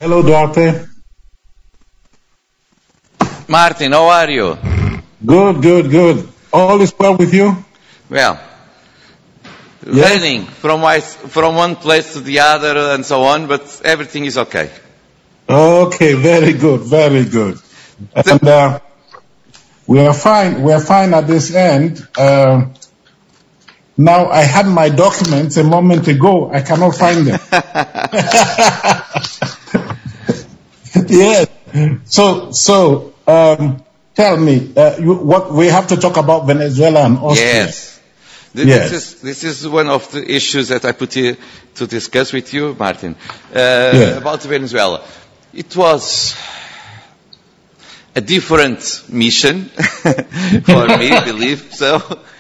Hello, Duarte. Martin, how are you? Good. All is well with you? Well, Yes? running from one place to the other and so on, but everything is okay. Okay, very good. And we are fine at this end. Now, I had my documents a moment ago. I cannot find them. Yes. So, tell me, what we have to talk about Venezuela and Austria. Yes. Yes. This is one of the issues that I put here to discuss with you, Martin, Yeah. about Venezuela. It was a different mission for me, believe so,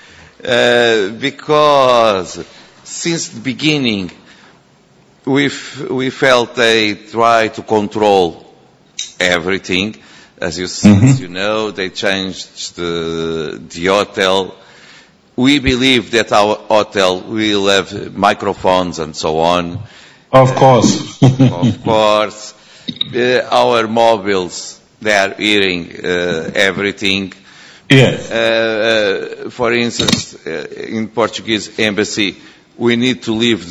because since the beginning we felt they try to control everything. As you know, they changed the hotel. We believe that our hotel will have microphones and so on. Of course. Of course, our mobiles, they are hearing everything. Yes. For instance, in Portuguese embassy, we need to leave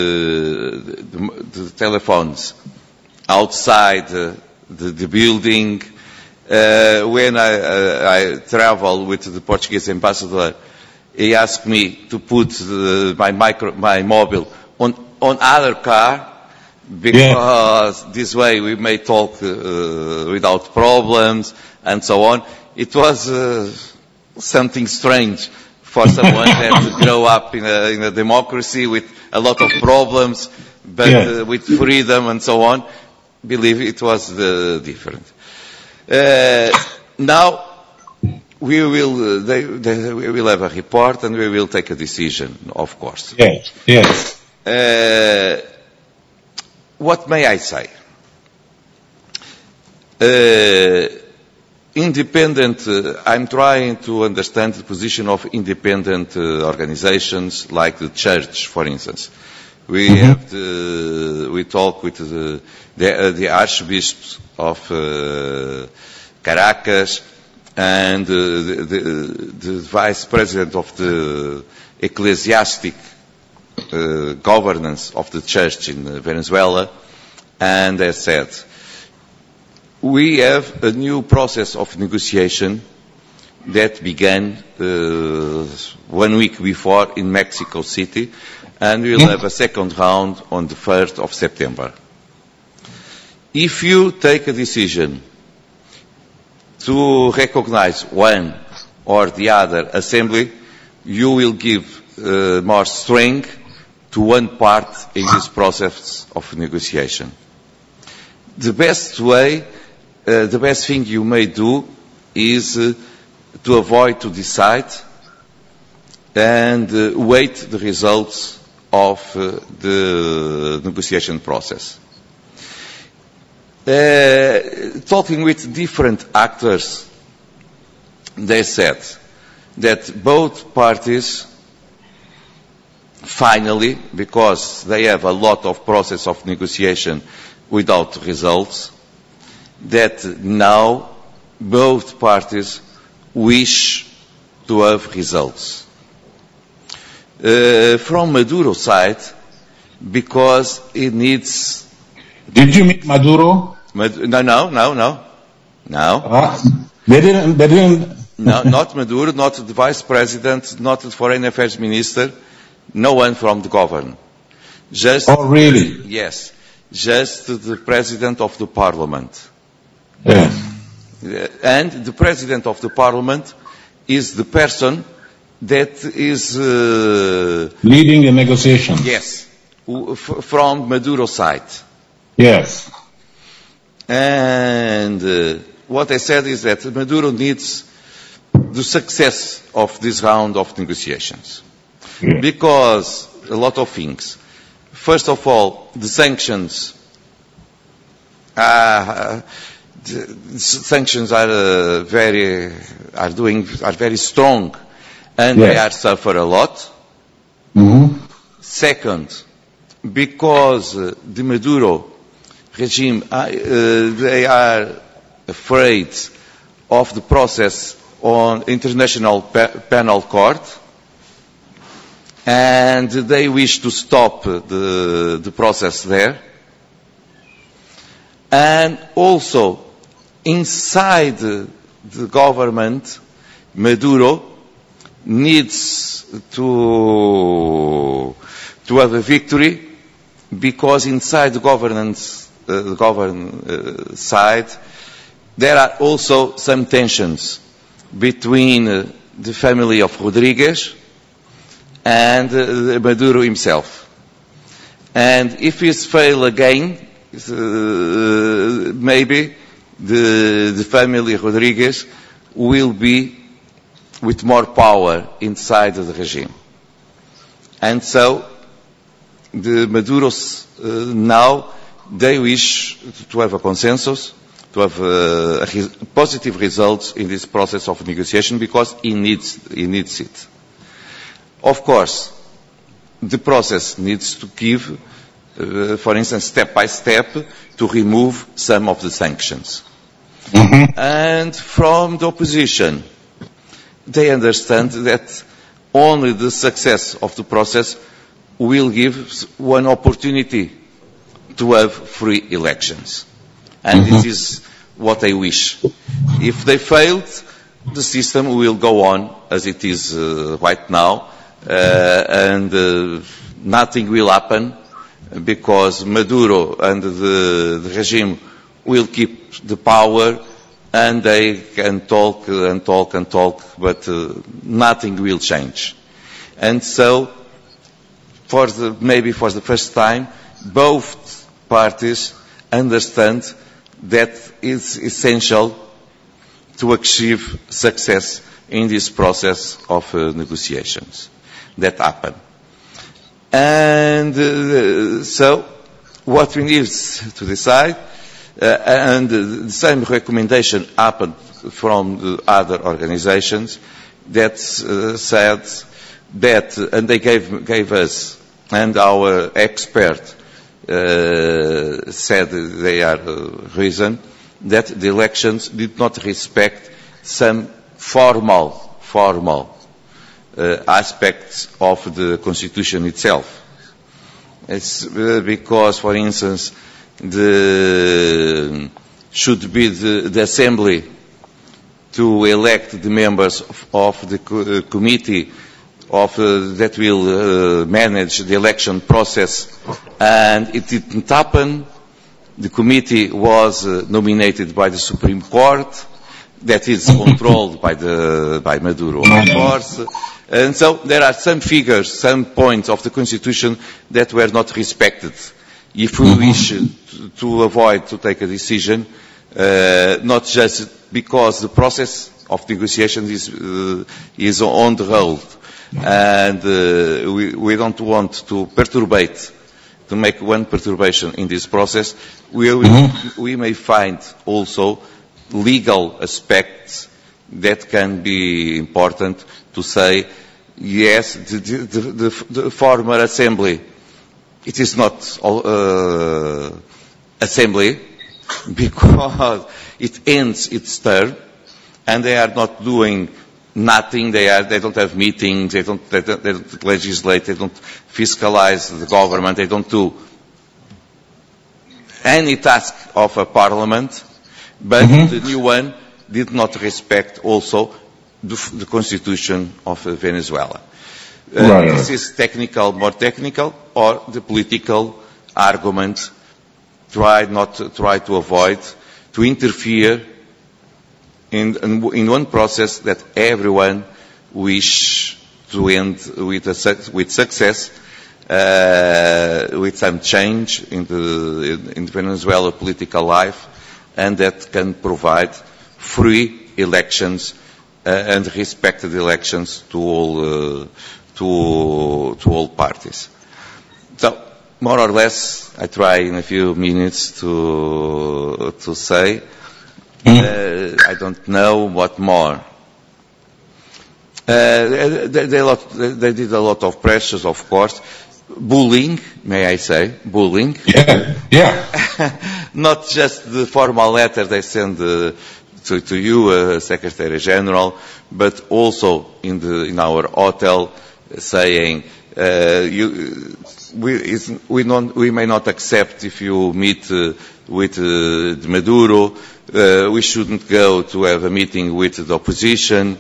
the telephones outside the building. When I travel with the Portuguese ambassador, he asked me to put my mobile on other car, because this way we may talk without problems and so on. It was something strange for someone that grew up in a democracy with a lot of problems, but with freedom and so on. Believe it was different. Now we will have a report and we will take a decision, of course. Yes. What may I say? I'm trying to understand the position of independent organizations like the church, for instance. We talk with the archbishops of Caracas and the vice president of the ecclesiastic governance of the church in Venezuela, and they said, we have a new process of negotiation that began 1 week before in Mexico City, and we will have a second round on the 1st of September. If you take a decision to recognize one or the other assembly, you will give more strength to one part in this process of negotiation. The best thing you may do is to avoid to decide and wait the results of the negotiation process. Talking with different actors, they said that both parties finally, because they have a lot of process of negotiation without results, that now both parties wish to have results. From Maduro's side, because it needs... Did you meet Maduro? No. They didn't. No, not Maduro, not the vice president, not the foreign affairs minister, no one from the government. Oh, really? Yes, just the president of the parliament. Yeah. And the president of the parliament is the person that is... leading the negotiation. Yes, from Maduro's side. Yes. And what I said is that Maduro needs the success of this round of negotiations. Yeah. Because a lot of things. First of all, the sanctions. The sanctions are very strong, and they are suffer a lot. Mm-hmm. Second, because the Maduro regime, they are afraid of the process on International Penal Court, and they wish to stop the process there. And also, inside the government, Maduro needs to have a victory, because inside the governance side, there are also some tensions between the family of Rodriguez and Maduro himself. And if he fails again, maybe the family Rodriguez will be with more power inside the regime. And so the Maduros now, they wish to have a consensus, to have positive results in this process of negotiation, because he needs it. Of course, the process needs to give, for instance, step by step, to remove some of the sanctions. Mm-hmm. And from the opposition, they understand that only the success of the process will give one opportunity to have free elections. And mm-hmm. This is what they wish. If they failed, the system will go on as it is right now, and nothing will happen, because Maduro and the regime will keep the power, and they can talk and talk and talk, but nothing will change. And so, maybe for the first time, both parties understand that it's essential to achieve success in this process of negotiations that happen. And so, what we need to decide, and the same recommendation happened from the other organizations that said that, and they gave us, and our expert said they are reason, that the elections did not respect some formal aspects of the Constitution itself. It's because, for instance, should be the Assembly to elect the members of the committee that will manage the election process, and it didn't happen. The committee was nominated by the Supreme Court, that is controlled by Maduro, of course. And so there are some figures, some points of the Constitution that were not respected. If we wish to avoid to take a decision, not just because the process of negotiation is on the road, and we don't want to make one perturbation in this process, we may find also legal aspects that can be important to say, yes, the former assembly, it is not assembly, because it ends its term, and they are not doing nothing. They don't have meetings. They don't legislate. They don't fiscalize the government. They don't do any task of a parliament. But the new one did not respect also the constitution of Venezuela. This is more technical, or the political argument try to avoid, to interfere in one process that everyone wish to end with success, with some change in the Venezuela political life, and that can provide free elections and respected elections to all parties. So, more or less, I try in a few minutes to say. I don't know what more. They did a lot of pressures, of course. Bullying, may I say? Bullying. Yeah. not just the formal letter they send to you, Secretary General, but also in our hotel saying we may not accept if you meet with Maduro. We shouldn't go to have a meeting with the opposition,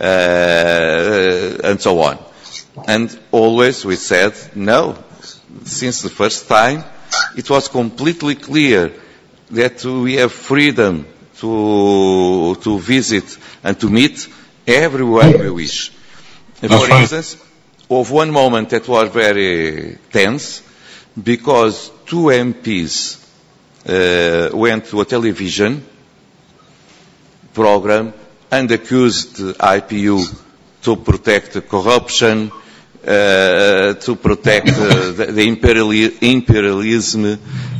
and so on. And always we said no. Since the first time, it was completely clear that we have freedom to visit and to meet everyone we wish. For instance, of one moment that was very tense, because two MPs went to a television program and accused IPU to protect corruption, to protect the imperialism,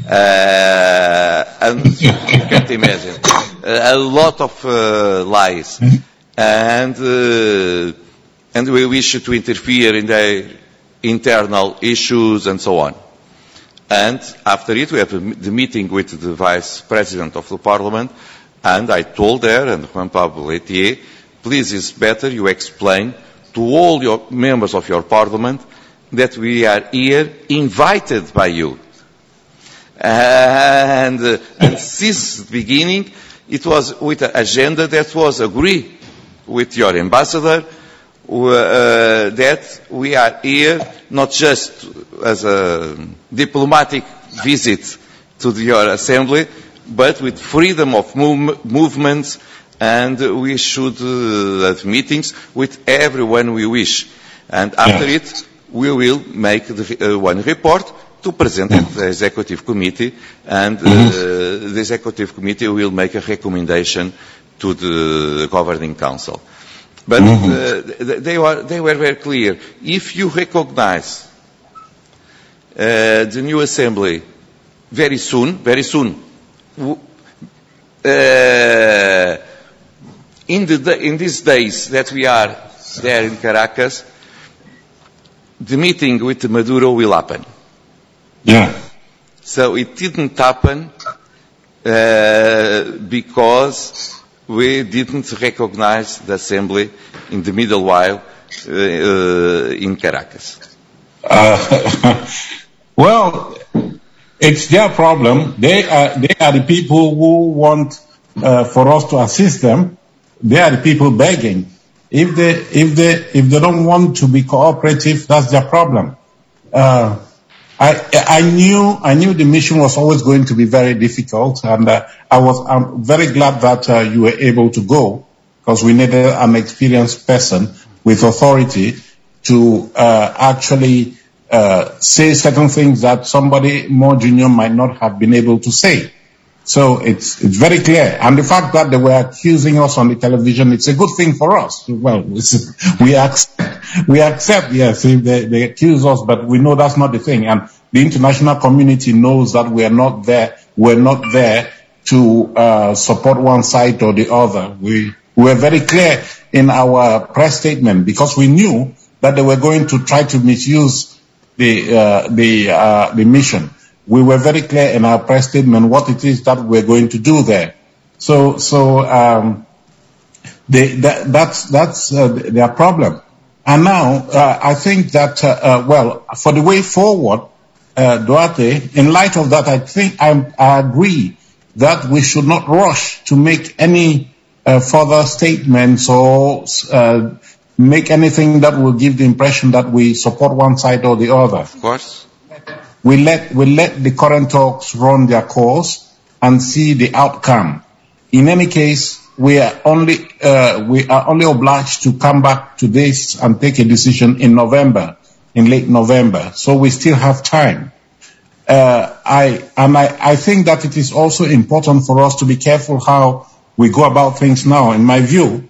and you can't imagine, a lot of lies. And we wish to interfere in their internal issues and so on. And after it, we have the meeting with the Vice President of the Parliament, and I told her, and Juan Pablo Etier, please, it's better you explain to all your members of your Parliament that we are here invited by you. And since the beginning, it was with an agenda that was agreed with your ambassador, that we are here not just as a diplomatic visit to your assembly, but with freedom of movements, and we should have meetings with everyone we wish. And after it, we will make one report to present at the Executive Committee, and the Executive Committee will make a recommendation to the Governing Council. But they were very clear. If you recognize the new Assembly very soon, in these days that we are there in Caracas, the meeting with Maduro will happen. Yeah. So it didn't happen because we didn't recognize the Assembly in the middle while in Caracas. Well, it's their problem. They are the people who want for us to assist them. They are the people begging. If they don't want to be cooperative, that's their problem. I knew the mission was always going to be very difficult, and I'm very glad that you were able to go, because we needed an experienced person with authority to actually say certain things that somebody more junior might not have been able to say. So it's very clear. And the fact that they were accusing us on the television, it's a good thing for us. Well, we accept, yes, if they accuse us, but we know that's not the thing. And the international community knows that we're not there to support one side or the other. We were very clear in our press statement, because we knew that they were going to try to misuse the mission. We were very clear in our press statement what it is that we're going to do there. That's their problem. And now, I think that, for the way forward, Duarte, in light of that, I think I agree that we should not rush to make any further statements or make anything that will give the impression that we support one side or the other. Of course. We let the current talks run their course and see the outcome. In any case, we are only obliged to come back to this and take a decision in late November. So we still have time. I think that it is also important for us to be careful how we go about things now. In my view,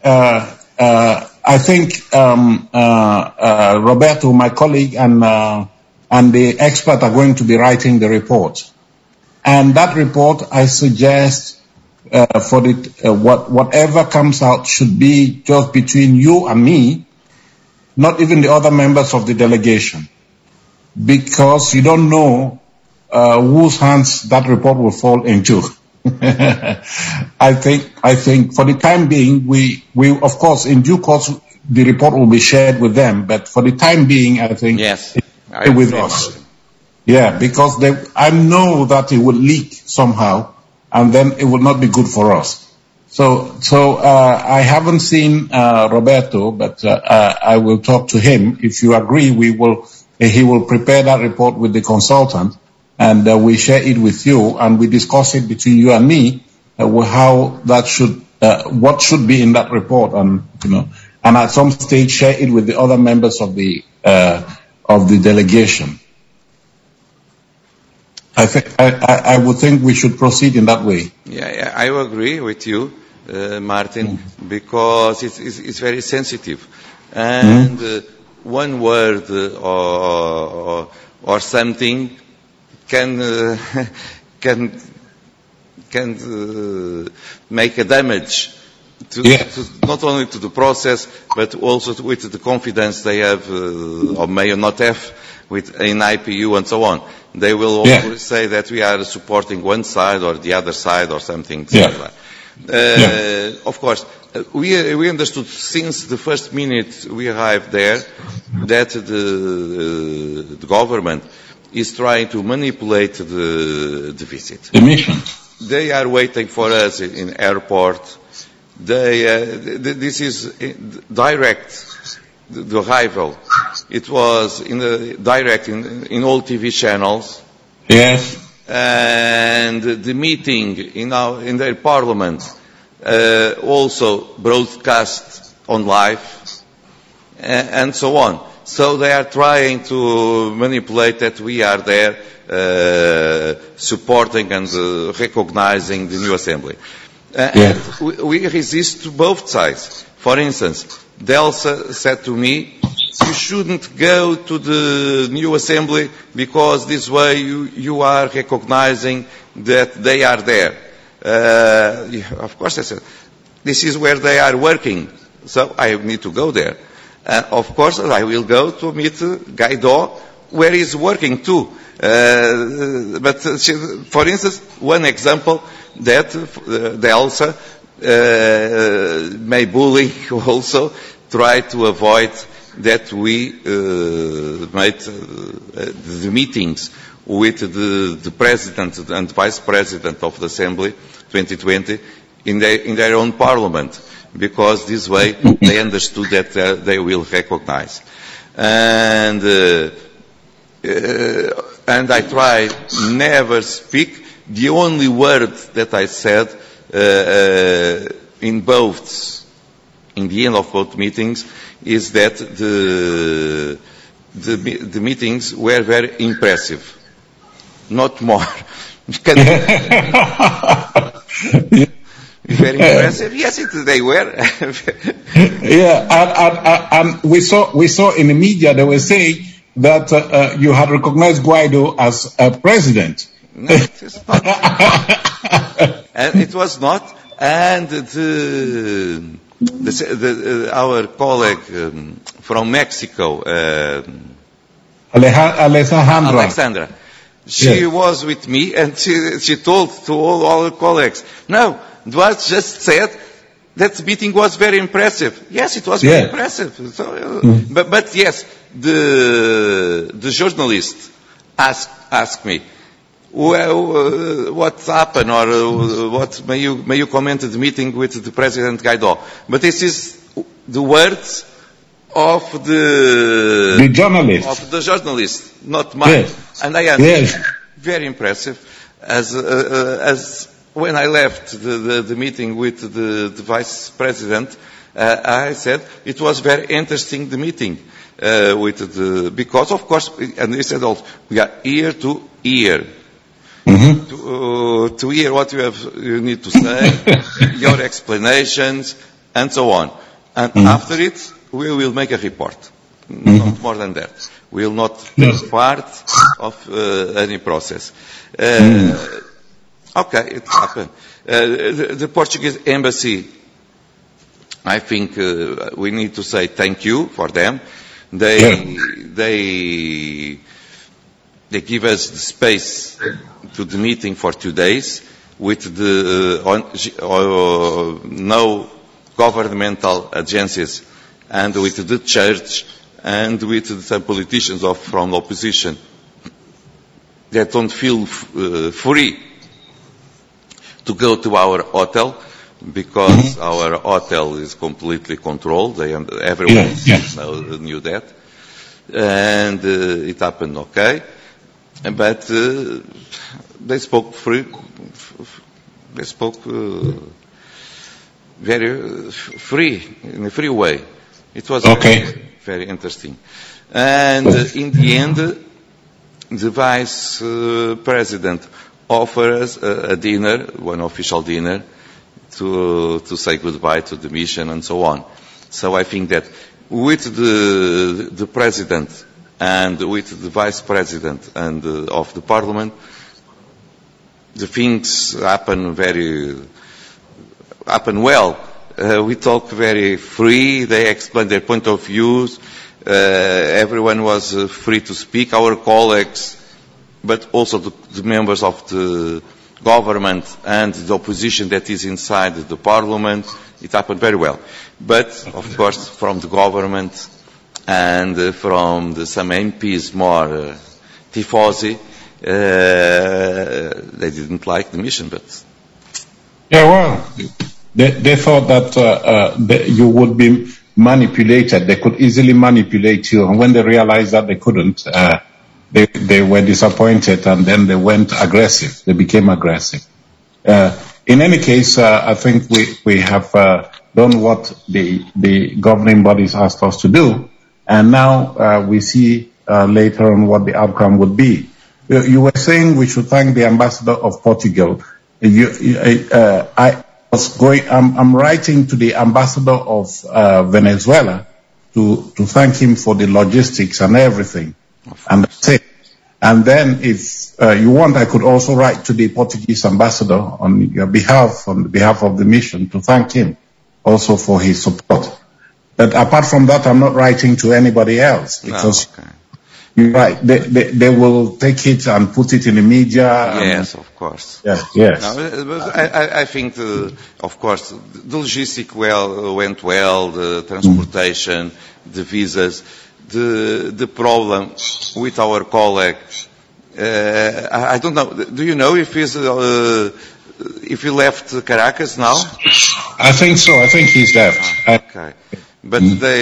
I think Roberto, my colleague, and the expert are going to be writing the report. And that report, I suggest, whatever comes out should be just between you and me, not even the other members of the delegation, because you don't know whose hands that report will fall into. I think for the time being, we of course, in due course, the report will be shared with them. But for the time being, I think yes, it's with us. Yeah, because I know that it will leak somehow, and then it will not be good for us. So I haven't seen Roberto, but I will talk to him. If you agree, he will prepare that report with the consultant, and we share it with you, and we discuss it between you and me, how that what should be in that report, and and at some stage share it with the other members of the delegation. I would think we should proceed in that way. Yeah, I agree with you, Martin, because it's very sensitive, and one word or something can make a damage to not only to the process but also with the confidence they have or may not have in IPU and so on. They will always say that we are supporting one side or the other side or something similar. Of course, we understood since the first minute we arrived there that the government is trying to manipulate the visit. The mission. They are waiting for us in airport. This is direct. The arrival. It was direct in all TV channels. Yes. And the meeting in their parliament also broadcast on live and so on. So they are trying to manipulate that we are there supporting and recognizing the new assembly. And we resist to both sides. For instance, Delsa said to me, you shouldn't go to the new assembly because this way you are recognizing that they are there. Of course, I said, this is where they are working, so I need to go there. Of course, I will go to meet Guaidó, where he's working too. But for instance, one example that Delsa may bully also try to avoid that we made the meetings with the president and vice president of the assembly 2020 in their own parliament, because this way they understood that they will recognize. And I try never speak. The only word that I said in the end of both meetings is that the meetings were very impressive. Not more. Very impressive. Yes, they were. And we saw in the media they were saying that you had recognized Guaidó as a president. No, it is not. And it was not. And our colleague from Mexico, Alexandra, she was with me, and she told to all her colleagues, no, Duarte just said that the meeting was very impressive. Yes, it was very impressive. So, but yes, the journalist asked me, well, what happened, or what may you comment the meeting with the President Guaidó? But this is the words of the journalist, not mine. Yes. And I answered, very impressive. As when I left the meeting with the Vice President, I said it was very interesting, the meeting because of course, and he said also, we are ear to ear. To hear what you need to say, your explanations, and so on. And after it, we will make a report. Not more than that. We will not take part of any process. Okay, it happened. The Portuguese embassy, I think we need to say thank you for them. They They give us the space to the meeting for 2 days with the no governmental agencies and with the church and with some politicians from the opposition that don't feel free to go to our hotel because our hotel is completely controlled. Everyone knew that. And it happened okay. But they spoke free. They spoke very free, in a free way. It was very interesting. And in the end, the Vice President offered us a dinner, one official dinner, to say goodbye to the mission and so on. So I think that with the President and with the Vice President and of the Parliament, the things happen well. We talk very free. They explain their point of views. Everyone was free to speak. Our colleagues, but also the members of the government and the opposition that is inside the Parliament. It happened very well. But of course, from the government and from some MPs more tifosi, they didn't like the mission. But they thought that you would be manipulated. They could easily manipulate you, and when they realized that they couldn't, they were disappointed, and then they went aggressive. They became aggressive. In any case, I think we have done what the governing bodies asked us to do, and now we see later on what the outcome would be. You were saying we should thank the ambassador of Portugal. I'm writing to the ambassador of Venezuela to thank him for the logistics and everything. And that's it. And then if you want, I could also write to the Portuguese ambassador on the behalf of the mission to thank him also for his support. But apart from that, I'm not writing to anybody else because you're right. They will take it and put it in the media. Yes, of course. Yes. No, I think, of course, the logistics went well, the transportation, the visas. The problem with our colleague, I don't know. Do you know if he left Caracas now? I think so. I think he's left. Okay. But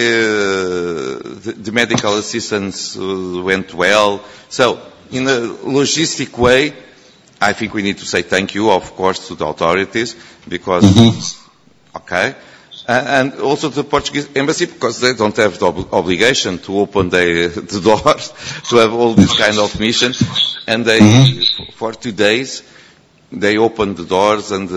the medical assistance went well. So, in a logistic way, I think we need to say thank you, of course, to the authorities, because, and also the Portuguese embassy, because they don't have the obligation to open the doors to have all this kind of mission. And they, for 2 days, they opened the doors, and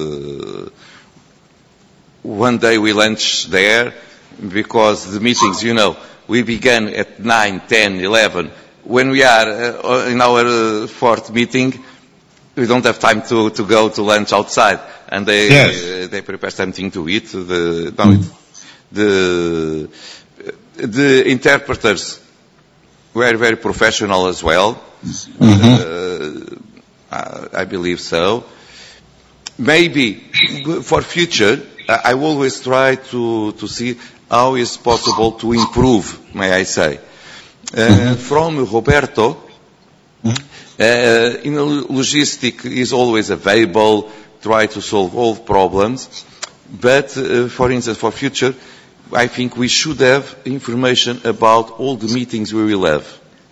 one day we lunched there, because the meetings, we began at 9, 10, 11. When we are in our fourth meeting, we don't have time to go to lunch outside, and they prepare something to eat. The interpreters were very professional as well. I believe so. Maybe for future, I always try to see how is possible to improve, may I say. From Roberto, in logistic is always available, try to solve all problems, but for instance, for future, I think we should have information about all the meetings we will have.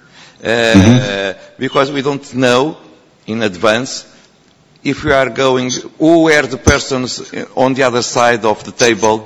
Because we don't know in advance if we are going, who are the persons on the other side of the table,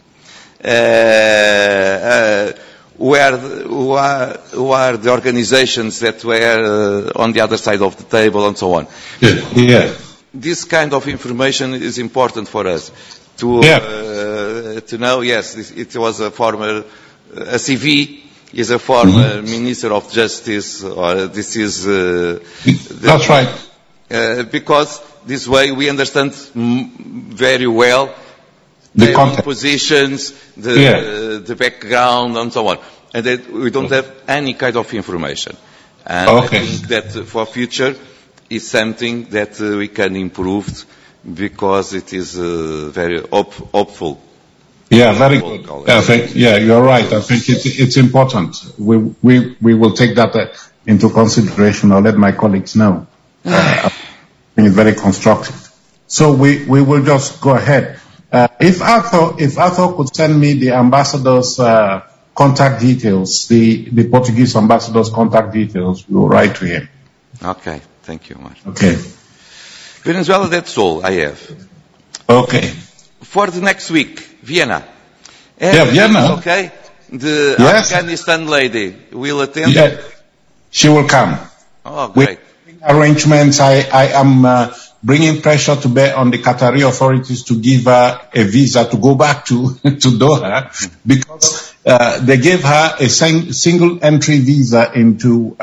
who are the organizations that were on the other side of the table, and so on. This kind of information is important for us to know. Yes, it was a CV is a former Minister of Justice, or this is. That's right. Because this way we understand very well the positions, the background, and so on, and that we don't have any kind of information. And I think that for future is something that we can improve because it is very hopeful. Yeah, very good. You're right. I think it's important. We will take that into consideration. I'll let my colleagues know. I think it's very constructive. So we will just go ahead. If Arthur could send me the ambassador's contact details, the Portuguese ambassador's contact details, we'll write to him. Okay, thank you much. Okay. Venezuela, that's all I have. Okay. For the next week, Vienna. Vienna. Okay. The Afghanistan lady will attend. Yeah, she will come. Oh, great. With arrangements, I am bringing pressure to bear on the Qatari authorities to give her a visa to go back to Doha, because they gave her a single entry visa into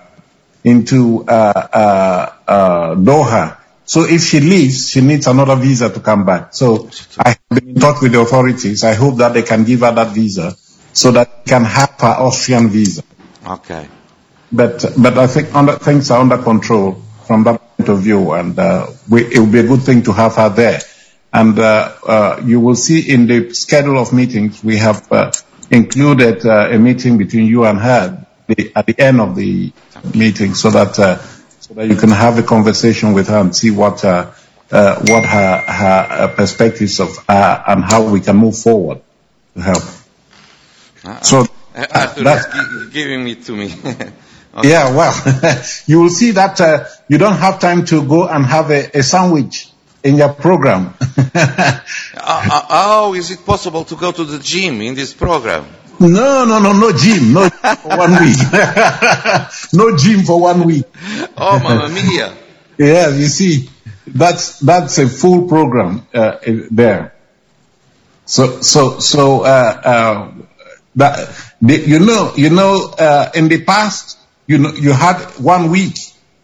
Doha. So if she leaves, she needs another visa to come back. So I have been in touch with the authorities. I hope that they can give her that visa so that she can have her Austrian visa. Okay. But I think things are under control from that point of view, and it will be a good thing to have her there. And you will see in the schedule of meetings, we have included a meeting between you and her at the end of the meeting, so that you can have a conversation with her and see what her perspectives of and how we can move forward to help. So that's giving it to me. Okay. Yeah, well, you will see that you don't have time to go and have a sandwich in your program. How is it possible to go to the gym in this program? No gym. No gym for 1 week. No gym for 1 week. Oh, Mamma Mia. Yeah, you see, that's a full program there. So that in the past, you had 1 week.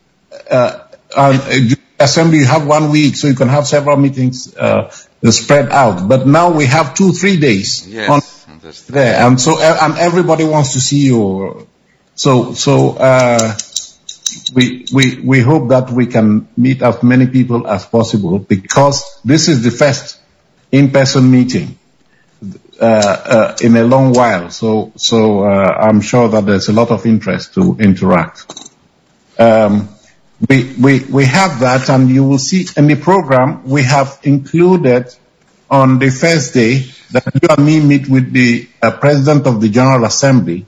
And assembly, you have 1 week, so you can have several meetings spread out. But now we have 2-3 days. Yes. There, and everybody wants to see you. So we hope that we can meet as many people as possible, because this is the first in-person meeting in a long while. So I'm sure that there's a lot of interest to interact. We have that, and you will see in the program we have included on the first day that you and me meet with the President of the General Assembly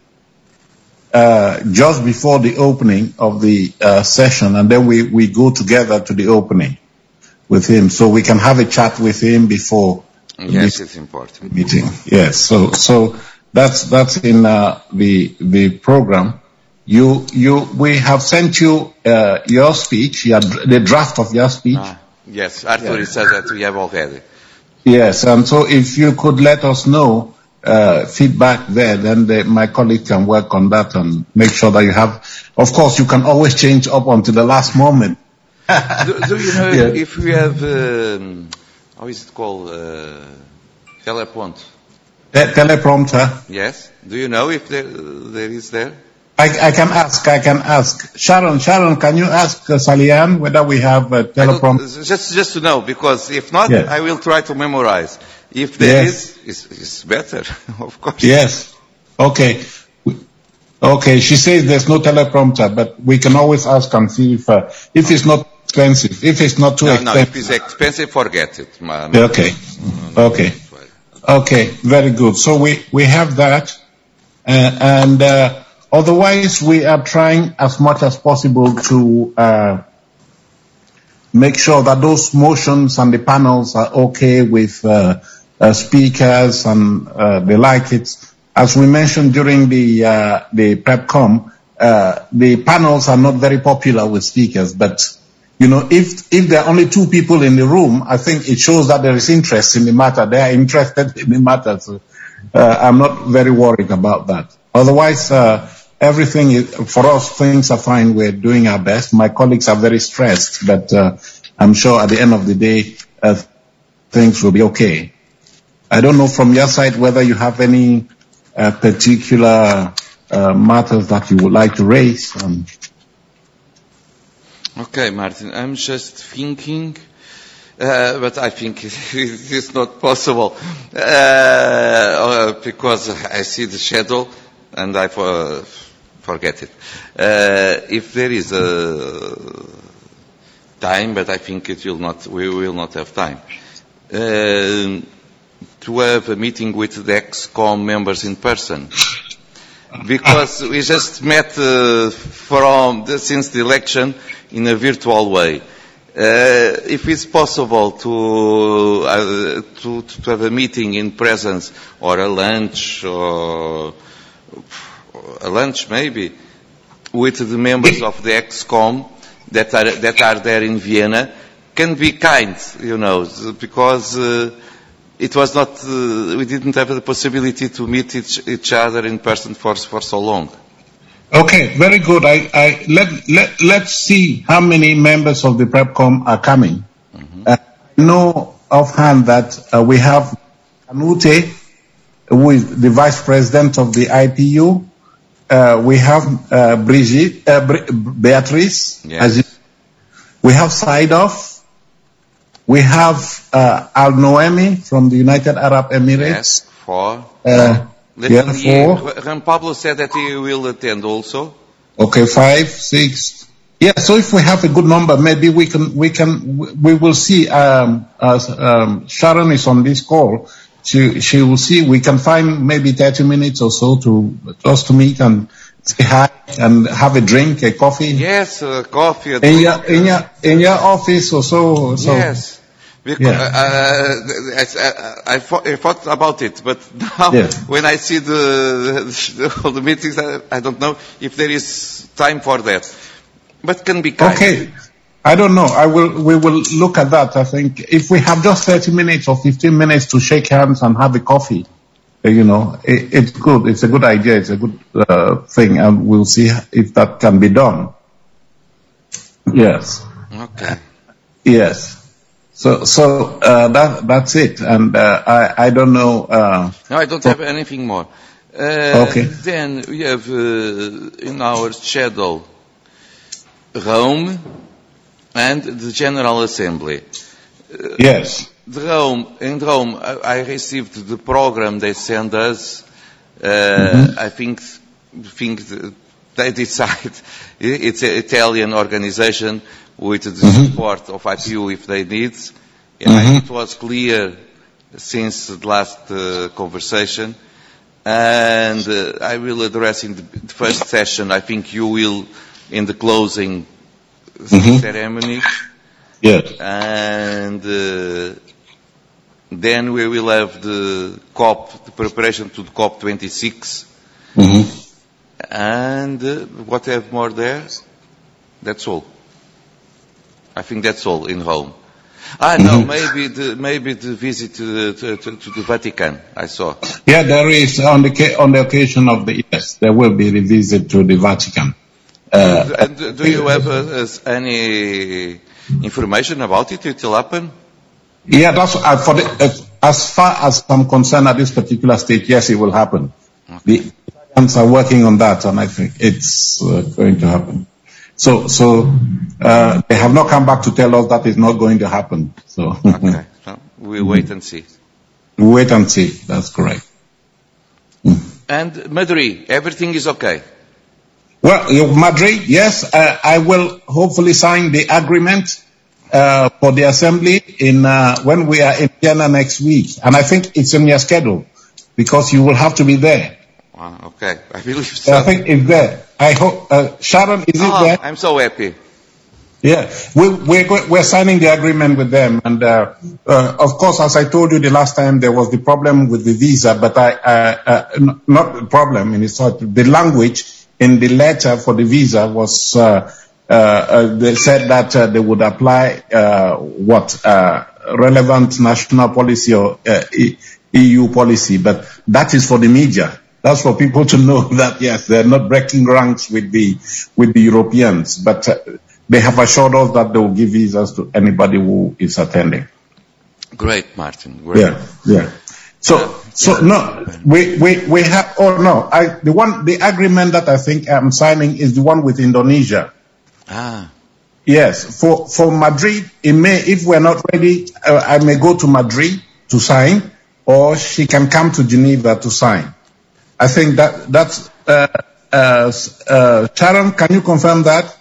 just before the opening of the session, and then we go together to the opening with him, so we can have a chat with him before. Yes, it's important. Meeting. Yes, so that's in the program. We have sent you your speech, the draft of your speech. Yes, Arthur said that we have already. Yes, and so if you could let us know feedback there, then my colleague can work on that and make sure that you have. Of course, you can always change up until the last moment. do you know if we have, how is it called, teleprompter? Teleprompter? Yes. Do you know if there is there? I can ask. Sharon, can you ask Salian whether we have a teleprompter? Just to know, because if not, I will try to memorize. If there is, it's better, of course. Yes. Okay. She says there's no teleprompter, but we can always ask and see if it's not expensive. If it's not too expensive. No, if it's expensive, forget it. Okay. Very good. So we have that, and otherwise, we are trying as much as possible to make sure that those motions and the panels are okay with speakers and they like it. As we mentioned during the PrepCom, the panels are not very popular with speakers, but if there are only 2 people in the room, I think it shows that there is interest in the matter. They are interested in the matter. So I'm not very worried about that. Otherwise, everything for us, things are fine. We're doing our best. My colleagues are very stressed, but I'm sure at the end of the day, things will be okay. I don't know from your side whether you have any particular matters that you would like to raise. Okay, Martin, I'm just thinking, but I think it is not possible, because I see the shadow and I forget it. If there is a time, but I think we will not have time, to have a meeting with the ExCom members in person. Because we just met since the election in a virtual way. If it's possible to have a meeting in presence, or a lunch maybe, with the members of the ExCom that are there in Vienna, can be kind, because it was not, we didn't have the possibility to meet each other in person for so long. Okay, very good. Let's see how many members of the PrepCom are coming. Mm-hmm. I know offhand that we have Anute, who is the vice president of the IPU. We have Beatrice. Yes. We have Saidov. We have Al Noemi from the United Arab Emirates. Yes, 4. Juan Pablo said that he will attend also. Okay, 5, 6. Yeah, so if we have a good number, maybe we will see. Sharon is on this call. She will see. We can find maybe 30 minutes or so to meet and say hi and have a drink, a coffee. Yes, coffee. In your office or so. Yes. Because I thought about it, but now when I see all the meetings, I don't know if there is time for that. But can be kind. Okay. I don't know. We will look at that. I think if we have just 30 minutes or 15 minutes to shake hands and have a coffee, it's good. It's a good idea. It's a good thing, and we'll see if that can be done. Yes. Okay. Yes. So that's it, and I don't know. No, I don't have anything more. Okay. Then we have in our schedule Rome and the General Assembly. Yes. In Rome, I received the program they sent us. I think they decide. It's an Italian organization with the support of IPU if they need. And it was clear since the last conversation. And I will address in the first session, I think you will in the closing ceremony. Yes. And then we will have the preparation to the COP26. And what have more there? That's all. I think that's all in Rome. No, maybe the visit to the Vatican. I saw. Yeah, there is on the occasion of there will be the visit to the Vatican. And do you have any information about it? It will happen. Yeah, that's as far as I'm concerned at this particular stage. Yes, it will happen. Okay. The Italians are working on that, and I think it's going to happen. So they have not come back to tell us that is not going to happen. So okay, so we'll wait and see. Wait and see. That's correct. And Madrid, everything is okay. Well, Madrid, yes, I will hopefully sign the agreement for the assembly when we are in Vienna next week, and I think it's in your schedule because you will have to be there. Okay, I believe so. I think it's there. I hope, Sharon, is it there? I'm so happy. Yeah, we're signing the agreement with them, and of course, as I told you the last time, there was the problem with the visa, but not the problem in the language in the letter for the visa was they said that they would apply relevant national policy or EU policy, but that is for the media. That's for people to know that yes, they're not breaking ranks with the Europeans, but they have assured us that they will give visas to anybody who is attending. Great, Martin. Great. Yeah. So no, we have. Oh no, the agreement that I think I'm signing is the one with Indonesia. Yes, for Madrid, if we're not ready, I may go to Madrid to sign, or she can come to Geneva to sign. I think that's Sharon, can you confirm that?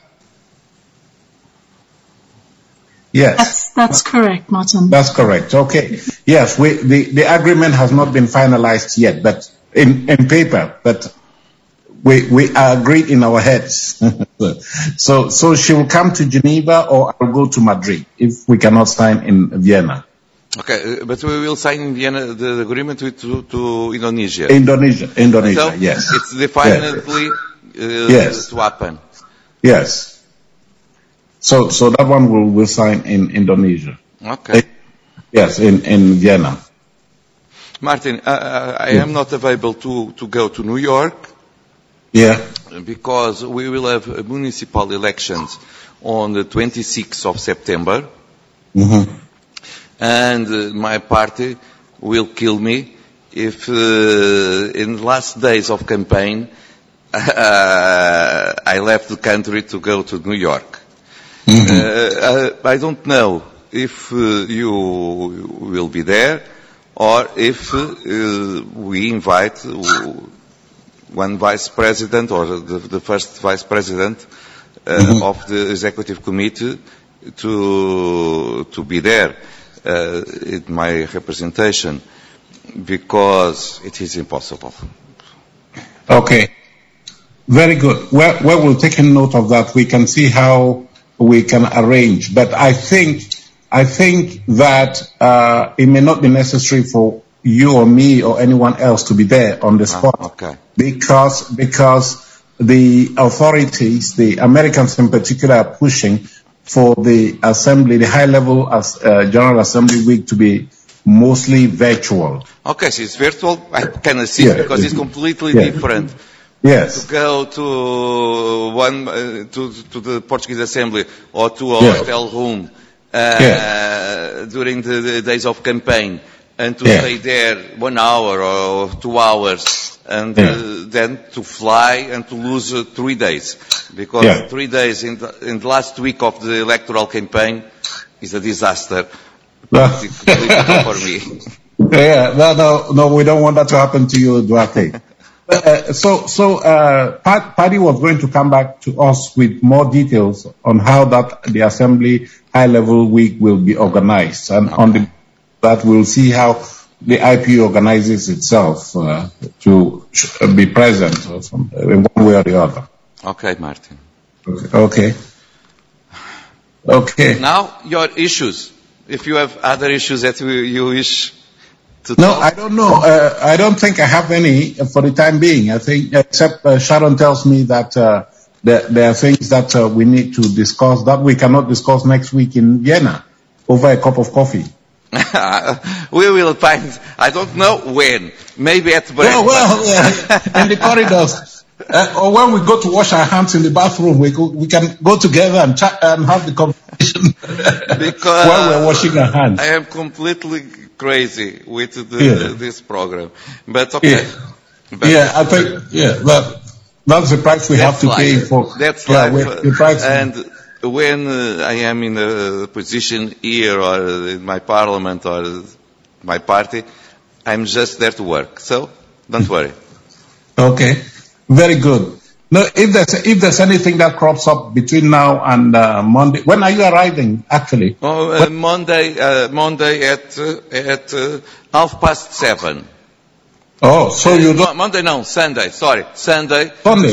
Yes. That's correct, Martin. That's correct. Okay. Yes, the agreement has not been finalized yet, but in paper, but we agreed in our heads. so she will come to Geneva, or I'll go to Madrid if we cannot sign in Vienna. Okay, but we will sign in Vienna the agreement to Indonesia. Indonesia, so yes. It's definitely yes. to happen. Yes. So that one will sign in Indonesia. Okay. Yes, in Vienna. Martin, I am not available to go to New York. Yeah. Because we will have municipal elections on the 26th of September. Mm-hmm. And my party will kill me if in the last days of campaign I left the country to go to New York. Mm-hmm. I don't know if you will be there or if we invite one vice president or the first vice president of the executive committee to be there in my representation, because it is impossible. Okay, very good. Well, we'll take a note of that. We can see how we can arrange, but I think that it may not be necessary for you or me or anyone else to be there on the spot. Okay. Because the authorities, the Americans in particular, are pushing for the assembly, the high-level General Assembly week to be mostly virtual. Okay, so it's virtual. I can assist because it's completely different. Yes. To go to to the Portuguese Assembly or to a hotel room during the days of campaign, and to stay there 1 hour or 2 hours, and then to fly and to lose 3 days, because 3 days in the last week of the electoral campaign is a disaster. For me. No, we don't want that to happen to you, Duarte. Paddy was going to come back to us with more details on how the Assembly high-level week will be organized, and on that we'll see how the IP organizes itself to be present in one way or the other. Okay, Martin. Okay. Now, your issues. If you have other issues that you wish to No, talk. I don't know. I don't think I have any for the time being. I think, except Sharon tells me that there are things that we need to discuss that we cannot discuss next week in Vienna over a cup of coffee. We will find, I don't know when, maybe at break. In the corridors. Or when we go to wash our hands in the bathroom, we can go together and chat and have the conversation because while we're washing our hands. I am completely crazy with this program. But okay. I think, that's the price we have to pay for. That's life. And when I am in a position here or in my parliament or my party, I'm just there to work. So, don't worry. Okay. Very good. No, if there's anything that crops up between now and Monday, when are you arriving? Actually, Monday at 7:30. Oh, so you don't. Monday, no, Sunday. Sorry, Sunday. Sunday.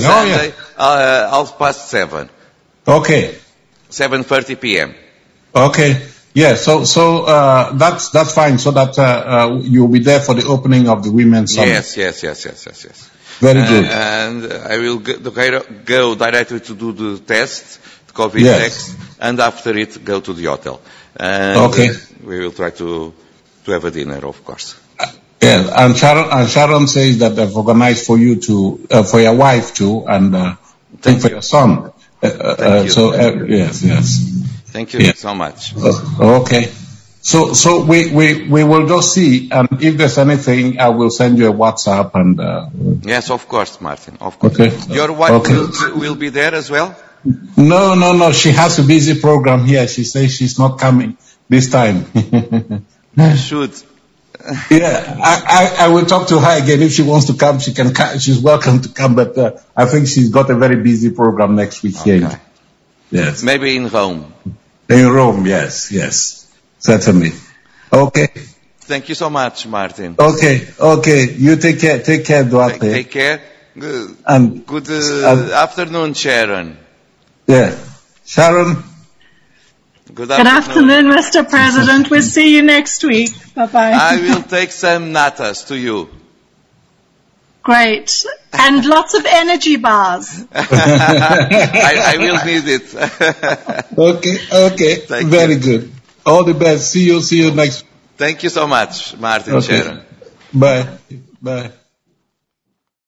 7:30. Okay. 7:30 p.m. Okay. Yeah. So that's fine. So that you'll be there for the opening of the Women's Summit. Yes. Very good. And I will go directly to do the test, the COVID test, and after it go to the hotel. And we will try to have a dinner, of course. Yeah, and Sharon says that they've organized for you for your wife too, and for your son. Thank you. Yes. Thank you so much. Okay. So we will just see, and if there's anything, I will send you a WhatsApp and. Yes, of course, Martin. Of course. Okay. Your wife will be there as well? No. She has a busy program here. She says she's not coming this time. Should. Yeah, I will talk to her again. If she wants to come, she can. She's welcome to come. But I think she's got a very busy program next week here. Yes. Maybe in Rome. In Rome, yes, certainly. Okay. Thank you so much, Martin. Okay. You take care, Duarte. Take care. Good afternoon, Sharon. Yeah. Sharon. Good afternoon, Mr. President. We'll see you next week. Bye-bye. I will take some natas to you. Great. And lots of energy bars. I will need it. Okay. Very good. All the best. See you next. Thank you so much, Martin. Sharon. Bye.